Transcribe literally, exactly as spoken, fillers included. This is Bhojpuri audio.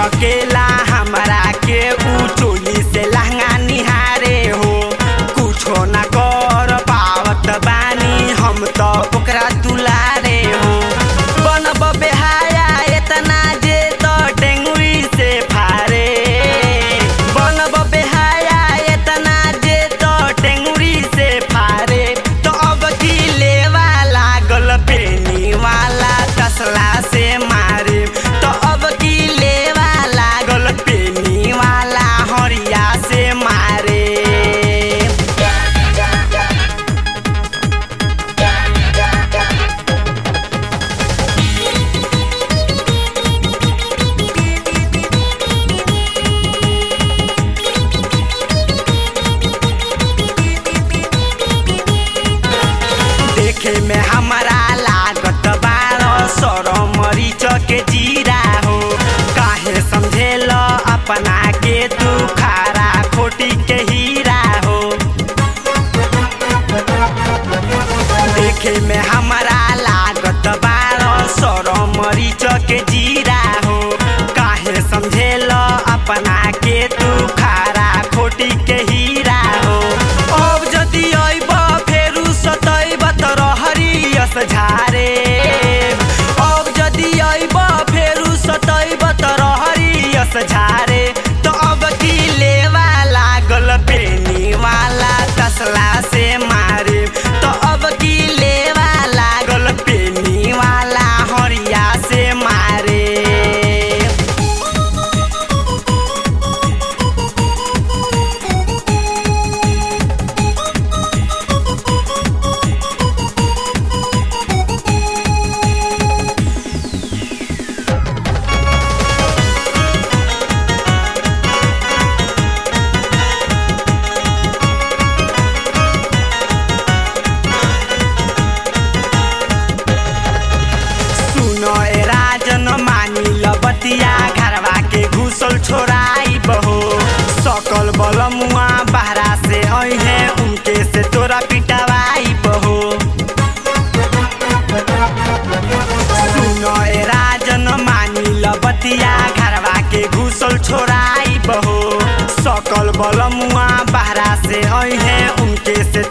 झकेला हमरा के ऊ चोली से लहंगा निहारे हो। कुछो ना कर पावत बानी हम तो ओकरा दुलारे हो। बनब बेहाया एतना जे तो टेंगुरी से फारे। बनब बेहाया एतना जे तो टेंगुरी से फारे। तो अब की लेवा लागल पेनी वाला तसला से मारे। तो अब की लेवा लागल पेनी वाला हरिया से मारे। देखे में हमारा लागत बारो सरो मरीच के जीरा हो। काहे समझेल अपना के तू खारा खोटी के हीरा हो। देखे में हमारा लागत बारो सरो मरीच के जीरा हो। काहे समझेल अपना के तू खारा खोटी के हीरा हो। अब जदि अइब फेरू सतैब त रहरियस झारे। अब जदि अइब फेरू सतैब त रहरियस झारे। तो अब की लेवा लागल पेनी वाला तसला से मारे। तो अब की लेवा लागल पेनी वाला हरिया से मारे। सुनो ए राजन मानी लबतिया घरवा के घुसल छोराई बहो। सकल बलमुआ बहरा से अइहे उनके से तोरा पिटवाई बहो। सुनो ए राजन मानी लबतिया घरवा के घुसल छोराई बहो। सकल बलमुआ बहरा से अइहे उनके से